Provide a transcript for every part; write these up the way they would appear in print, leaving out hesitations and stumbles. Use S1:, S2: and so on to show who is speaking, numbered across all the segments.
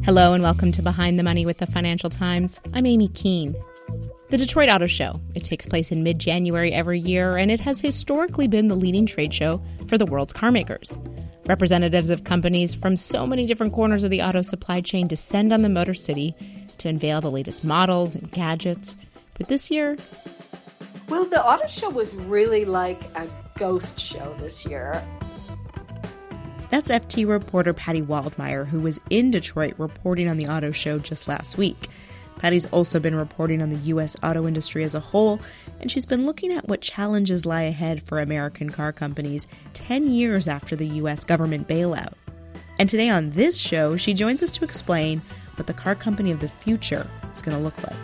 S1: Hello and welcome to Behind the Money with the Financial Times. I'm Amy Keene. The Detroit Auto Show. It takes place in mid-January every year, and it has historically been the leading trade show for the world's car makers. Representatives of companies from so many different corners of the auto supply chain descend on the Motor City to unveil the latest models and gadgets. But this year...
S2: Well, the auto show was really like a ghost show this year.
S1: That's FT reporter Patty Waldmeyer, who was in Detroit reporting on the auto show just last week. Patty's also been reporting on the U.S. auto industry as a whole, and she's been looking at what challenges lie ahead for American car companies 10 years after the U.S. government bailout. And today on this show, she joins us to explain what the car company of the future is going to look like.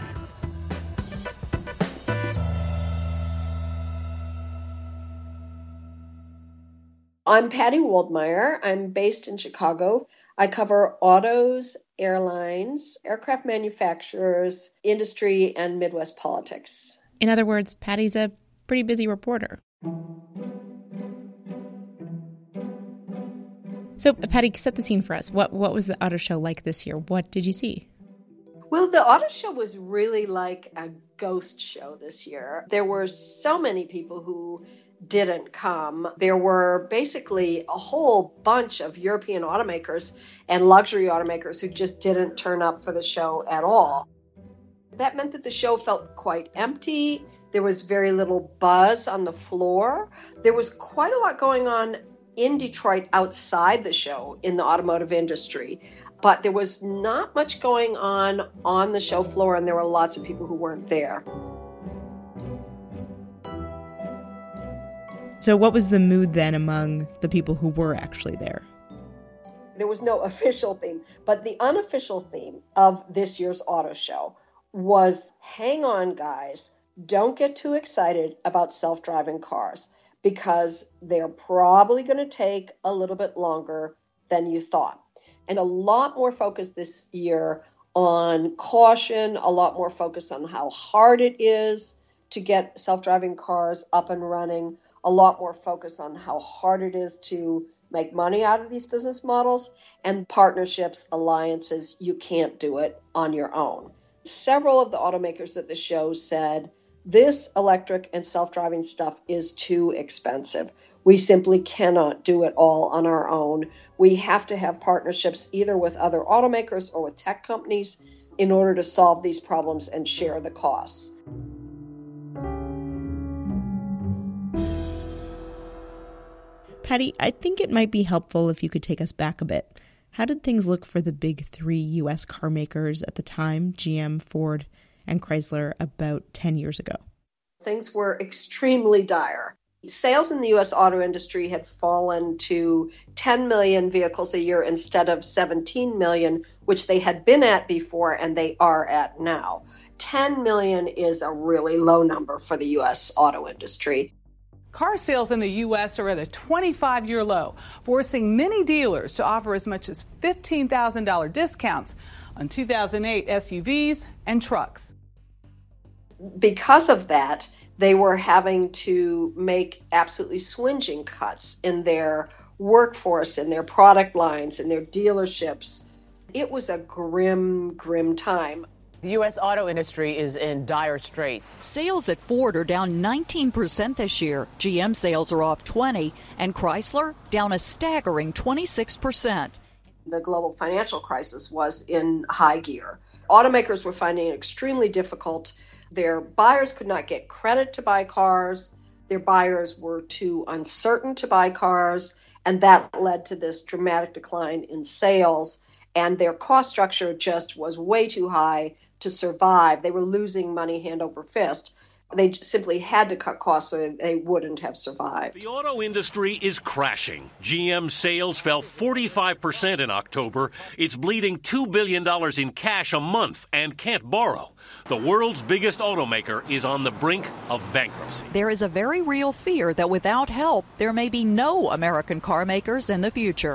S2: I'm Patty Waldmeyer. I'm based in Chicago. I cover autos, airlines, aircraft manufacturers, industry, and Midwest politics.
S1: In other words, Patty's a pretty busy reporter. So, Patty, set the scene for us. What was the auto show like this year? What did you see?
S2: Well, the auto show was really like a ghost show this year. There were so many people who didn't come. There were basically a whole bunch of European automakers and luxury automakers who just didn't turn up for the show at all. That meant that the show felt quite empty. There was very little buzz on the floor. There was quite a lot going on in Detroit outside the show in the automotive industry, but there was not much going on the show floor, and there were lots of people who weren't there.
S1: So what was the mood then among the people who were actually there?
S2: There was no official theme, but the unofficial theme of this year's auto show was, hang on, guys, don't get too excited about self-driving cars because they're probably going to take a little bit longer than you thought. And a lot more focus this year on caution, a lot more focus on how hard it is to get self-driving cars up and running, a lot more focus on how hard it is to make money out of these business models, and partnerships, alliances. You can't do it on your own. Several of the automakers at the show said, this electric and self-driving stuff is too expensive. We simply cannot do it all on our own. We have to have partnerships either with other automakers or with tech companies in order to solve these problems and share the costs.
S1: Patty, I think it might be helpful if you could take us back a bit. How did things look for the big three U.S. car makers at the time, GM, Ford, and Chrysler, about 10 years ago?
S2: Things were extremely dire. Sales in the U.S. auto industry had fallen to 10 million vehicles a year instead of 17 million, which they had been at before and they are at now. 10 million is a really low number for the U.S. auto industry.
S3: Car sales in the U.S. are at a 25-year low, forcing many dealers to offer as much as $15,000 discounts on 2008 SUVs and trucks.
S2: Because of that, they were having to make absolutely swinging cuts in their workforce, in their product lines, in their dealerships. It was a grim, grim time.
S4: The U.S. auto industry is in dire straits.
S5: Sales at Ford are down 19% this year. GM sales are off 20%, and Chrysler down a staggering 26%.
S2: The global financial crisis was in high gear. Automakers were finding it extremely difficult. Their buyers could not get credit to buy cars. Their buyers were too uncertain to buy cars, and that led to this dramatic decline in sales. And their cost structure just was way too high to survive. They were losing money hand over fist. They simply had to cut costs so they wouldn't have survived.
S6: The auto industry is crashing. GM sales fell 45% in October. It's bleeding $2 billion in cash a month and can't borrow. The world's biggest automaker is on the brink of bankruptcy.
S5: There is a very real fear that without help, there may be no American car makers in the future.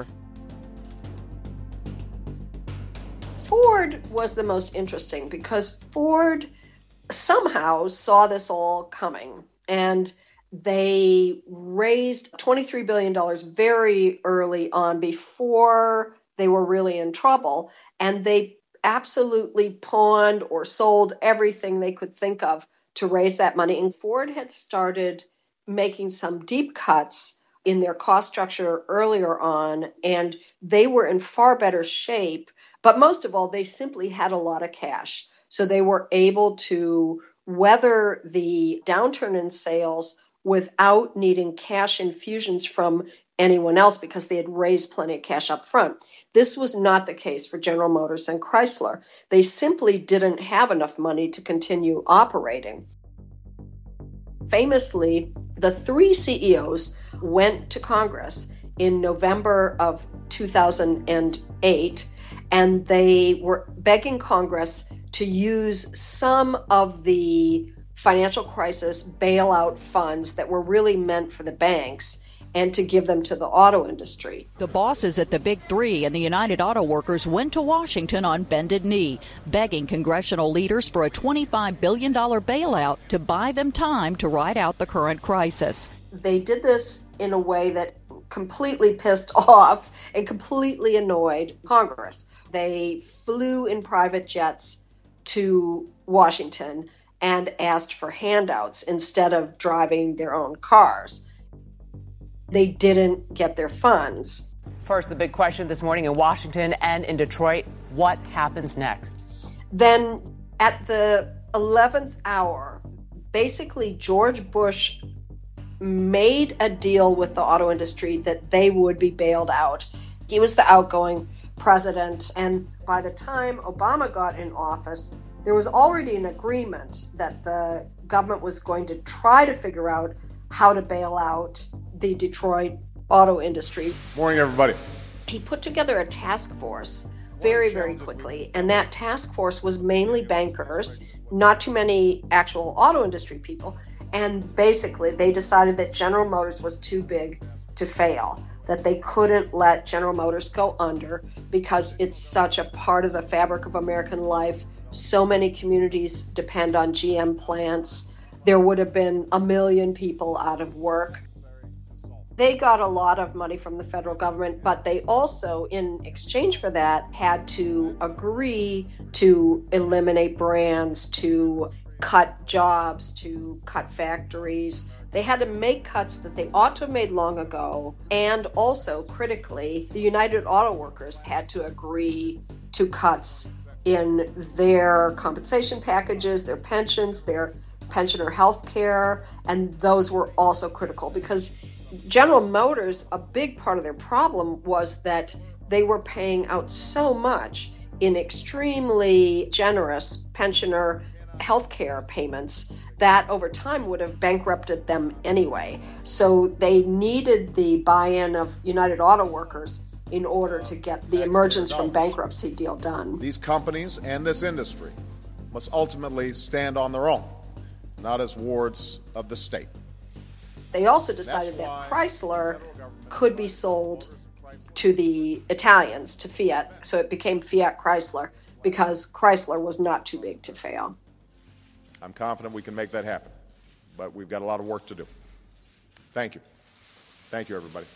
S2: Ford was the most interesting because Ford somehow saw this all coming, and they raised $23 billion very early on before they were really in trouble, and they absolutely pawned or sold everything they could think of to raise that money. And Ford had started making some deep cuts in their cost structure earlier on, and they were in far better shape. But most of all, they simply had a lot of cash. So they were able to weather the downturn in sales without needing cash infusions from anyone else because they had raised plenty of cash up front. This was not the case for General Motors and Chrysler. They simply didn't have enough money to continue operating. Famously, the three CEOs went to Congress in November of 2008, and they were begging Congress to use some of the financial crisis bailout funds that were really meant for the banks and to give them to the auto industry.
S5: The bosses at the Big Three and the United Auto Workers went to Washington on bended knee, begging congressional leaders for a $25 billion bailout to buy them time to ride out the current crisis.
S2: They did this in a way that completely pissed off and completely annoyed Congress. They flew in private jets to Washington and asked for handouts instead of driving their own cars. They didn't get their funds.
S4: First, the big question this morning in Washington and in Detroit, what happens next?
S2: Then at the 11th hour, basically George Bush made a deal with the auto industry that they would be bailed out. He was the outgoing president, and by the time Obama got in office, there was already an agreement that the government was going to try to figure out how to bail out the Detroit auto industry.
S7: Morning, everybody.
S2: He put together a task force very, very quickly, and that task force was mainly bankers, not too many actual auto industry people. And basically, they decided that General Motors was too big to fail, that they couldn't let General Motors go under because it's such a part of the fabric of American life. So many communities depend on GM plants. There would have been 1 million people out of work. They got a lot of money from the federal government, but they also, in exchange for that, had to agree to eliminate brands, to cut jobs, to cut factories. They had to make cuts that they ought to have made long ago. And also, critically, the United Auto Workers had to agree to cuts in their compensation packages, their pensions, their pensioner health care, and those were also critical because General Motors, a big part of their problem was that they were paying out so much in extremely generous pensioner health care payments that over time would have bankrupted them anyway. So they needed the buy-in of United Auto Workers in order to get the emergence from bankruptcy deal done.
S7: These companies and this industry must ultimately stand on their own, not as wards of the state.
S2: They also decided that Chrysler could be sold to the Italians, to Fiat, so it became Fiat Chrysler because Chrysler was not too big to fail.
S7: I'm confident we can make that happen, but we've got a lot of work to do. Thank you. Thank you, everybody.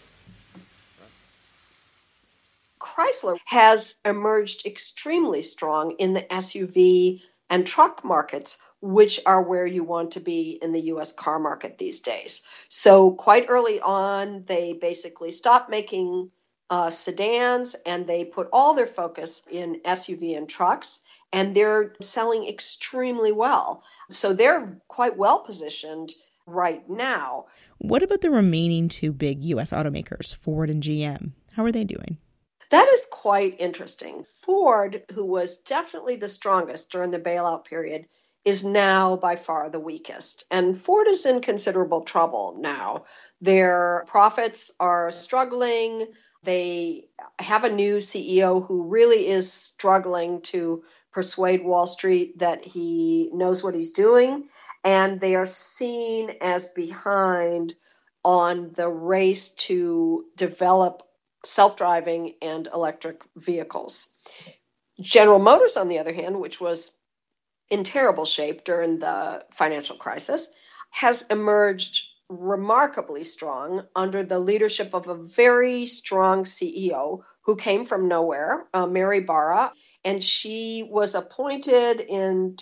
S2: Chrysler has emerged extremely strong in the SUV and truck markets, which are where you want to be in the U.S. car market these days. So quite early on, they basically stopped making sedans, and they put all their focus in SUV and trucks, and they're selling extremely well. So they're quite well positioned right now.
S1: What about the remaining two big U.S. automakers, Ford and GM? How are they doing?
S2: That is quite interesting. Ford, who was definitely the strongest during the bailout period, is now by far the weakest. And Ford is in considerable trouble now. Their profits are struggling. They have a new CEO who really is struggling to persuade Wall Street that he knows what he's doing. And they are seen as behind on the race to develop self-driving and electric vehicles. General Motors, on the other hand, which was in terrible shape during the financial crisis, has emerged remarkably strong under the leadership of a very strong CEO who came from nowhere, Mary Barra, and she was appointed in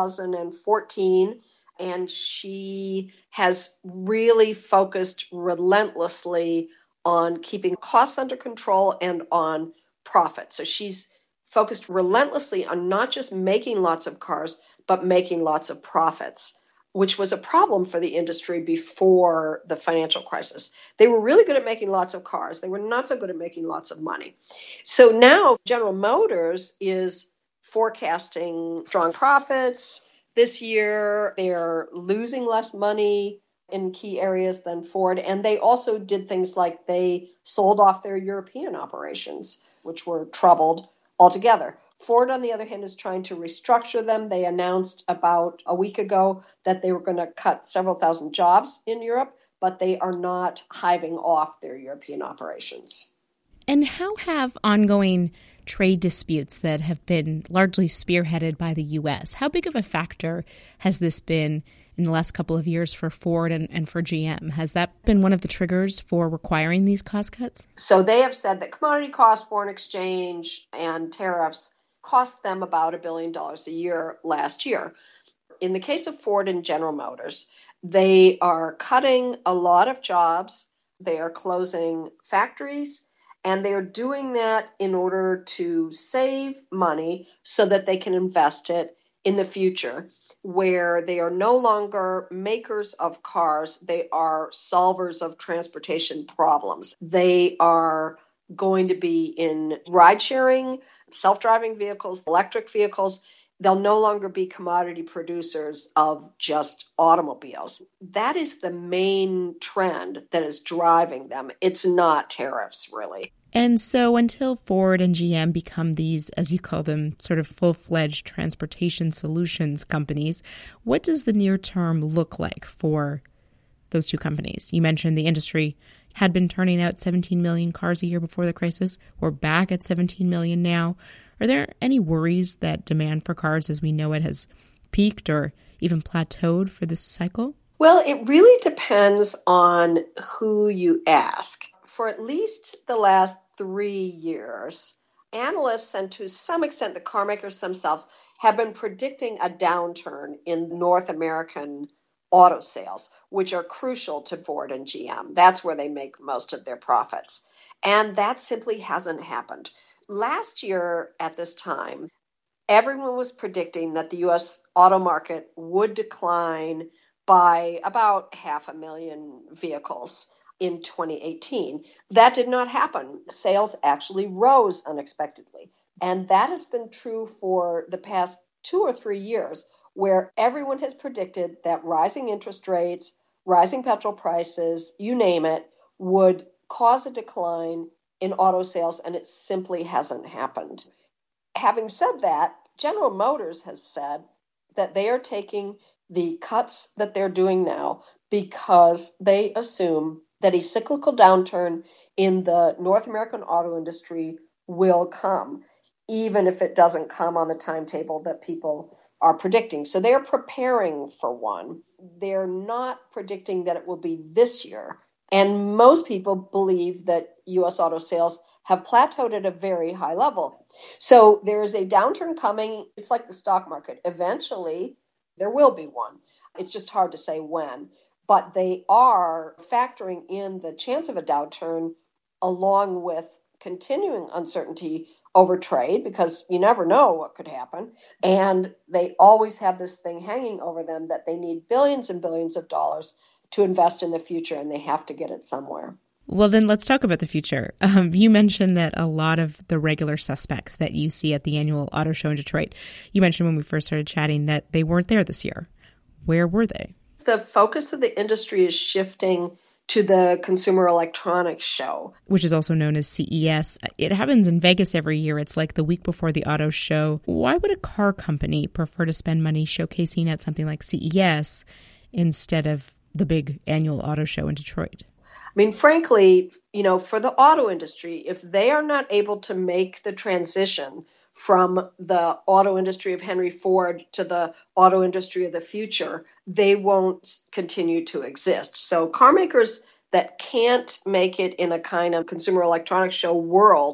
S2: 2014, and she has really focused relentlessly on keeping costs under control and on profit. So she's focused relentlessly on not just making lots of cars, but making lots of profits, which was a problem for the industry before the financial crisis. They were really good at making lots of cars. They were not so good at making lots of money. So now General Motors is forecasting strong profits. This year, they're losing less money in key areas than Ford. And they also did things like they sold off their European operations, which were troubled altogether. Ford, on the other hand, is trying to restructure them. They announced about a week ago that they were going to cut several thousand jobs in Europe, but they are not hiving off their European operations.
S1: And how have ongoing trade disputes that have been largely spearheaded by the U.S., how big of a factor has this been in the last couple of years for Ford and for GM? Has that been one of the triggers for requiring these cost cuts?
S2: So they have said that commodity costs, foreign exchange, and tariffs cost them about $1 billion a year last year. In the case of Ford and General Motors, they are cutting a lot of jobs. They are closing factories, and they are doing that in order to save money so that they can invest it in the future, where they are no longer makers of cars. They are solvers of transportation problems. They are going to be in ride-sharing, self-driving vehicles, electric vehicles. They'll no longer be commodity producers of just automobiles. That is the main trend that is driving them. It's not tariffs, really.
S1: And so until Ford and GM become these, as you call them, sort of full-fledged transportation solutions companies, what does the near term look like for those two companies? You mentioned the industry had been turning out 17 million cars a year before the crisis. We're back at 17 million now. Are there any worries that demand for cars as we know it has peaked or even plateaued for this cycle?
S2: Well, it really depends on who you ask. For at least the last 3 years, analysts and to some extent the car makers themselves have been predicting a downturn in North American auto sales, which are crucial to Ford and GM. That's where they make most of their profits. And that simply hasn't happened. Last year at this time, everyone was predicting that the U.S. auto market would decline by about 500,000 vehicles in 2018. That did not happen. Sales actually rose unexpectedly. And that has been true for the past 2 or 3 years, where everyone has predicted that rising interest rates, rising petrol prices, you name it, would cause a decline in auto sales, and it simply hasn't happened. Having said that, General Motors has said that they are taking the cuts that they're doing now because they assume that a cyclical downturn in the North American auto industry will come, even if it doesn't come on the timetable that people are predicting. So they're preparing for one. They're not predicting that it will be this year. And most people believe that U.S. auto sales have plateaued at a very high level. So there is a downturn coming. It's like the stock market. Eventually, there will be one. It's just hard to say when. But they are factoring in the chance of a downturn along with continuing uncertainty over trade, because you never know what could happen. And they always have this thing hanging over them that they need billions and billions of dollars to invest in the future, and they have to get it somewhere.
S1: Well, then let's talk about the future. You mentioned that a lot of the regular suspects that you see at the annual auto show in Detroit, you mentioned when we first started chatting that they weren't there this year. Where were they?
S2: The focus of the industry is shifting to the Consumer Electronics Show,
S1: which is also known as CES. It happens in Vegas every year. It's like the week before the auto show. Why would a car company prefer to spend money showcasing at something like CES instead of the big annual auto show in Detroit?
S2: I mean, frankly, for the auto industry, if they are not able to make the transition from the auto industry of Henry Ford to the auto industry of the future, they won't continue to exist. So car makers that can't make it in a kind of Consumer Electronics Show world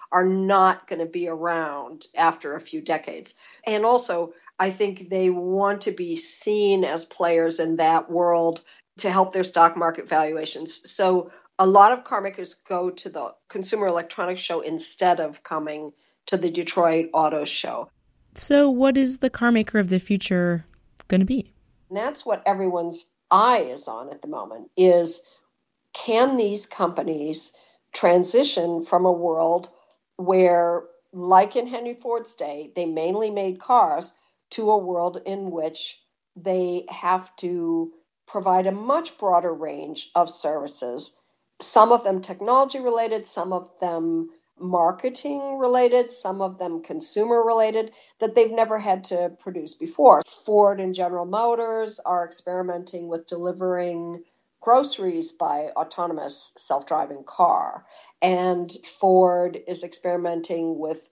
S2: are not going to be around after a few decades. And also, I think they want to be seen as players in that world to help their stock market valuations. So a lot of car makers go to the Consumer Electronics Show instead of coming to the Detroit Auto Show.
S1: So what is the car maker of the future going to be?
S2: And that's what everyone's eye is on at the moment, is can these companies transition from a world where, like in Henry Ford's day, they mainly made cars, to a world in which they have to provide a much broader range of services, some of them technology related, some of them marketing related, some of them consumer related, that they've never had to produce before. Ford and General Motors are experimenting with delivering groceries by autonomous self-driving car. And Ford is experimenting with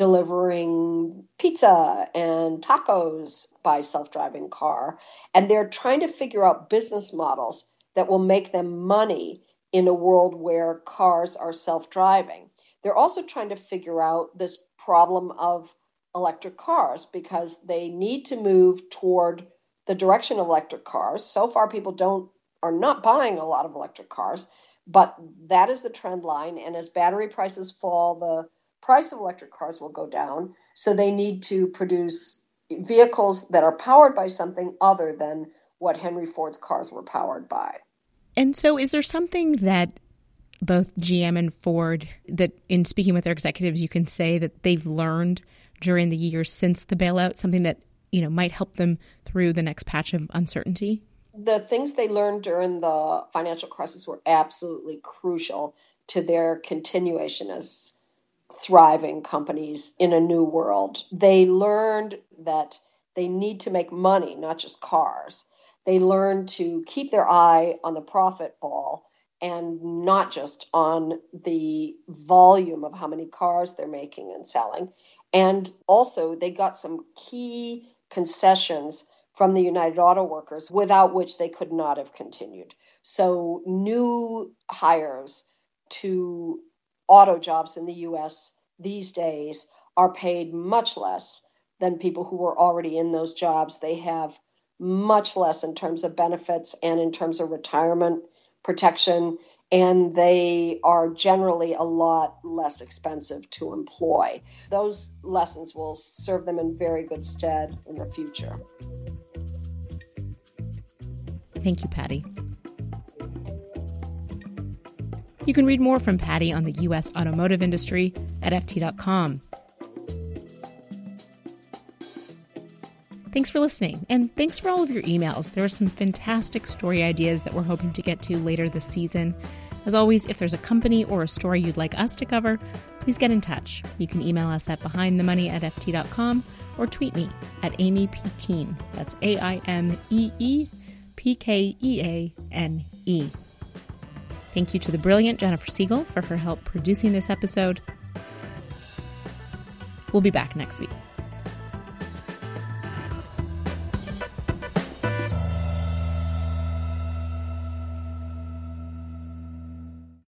S2: delivering pizza and tacos by self-driving car. And they're trying to figure out business models that will make them money in a world where cars are self-driving. They're also trying to figure out this problem of electric cars because they need to move toward the direction of electric cars. So far, people are not buying a lot of electric cars, but that is the trend line. And as battery prices fall, the price of electric cars will go down. So they need to produce vehicles that are powered by something other than what Henry Ford's cars were powered by.
S1: And so is there something that both GM and Ford, that in speaking with their executives, you can say that they've learned during the years since the bailout, something that, might help them through the next patch of uncertainty?
S2: The things they learned during the financial crisis were absolutely crucial to their continuation as thriving companies in a new world. They learned that they need to make money, not just cars. They learned to keep their eye on the profit ball and not just on the volume of how many cars they're making and selling. And also, they got some key concessions from the United Auto Workers, without which they could not have continued. So new hires to auto jobs in the U.S. these days are paid much less than people who were already in those jobs. They have much less in terms of benefits and in terms of retirement protection, and they are generally a lot less expensive to employ. Those lessons will serve them in very good stead in the future.
S1: Thank you, Patty. You can read more from Patty on the U.S. automotive industry at FT.com. Thanks for listening, and thanks for all of your emails. There are some fantastic story ideas that we're hoping to get to later this season. As always, if there's a company or a story you'd like us to cover, please get in touch. You can email us at behindthemoney@ft.com or tweet me at Amy P. Keane. That's AIMEEPKEANE. Thank you to the brilliant Jennifer Siegel for her help producing this episode. We'll be back next week.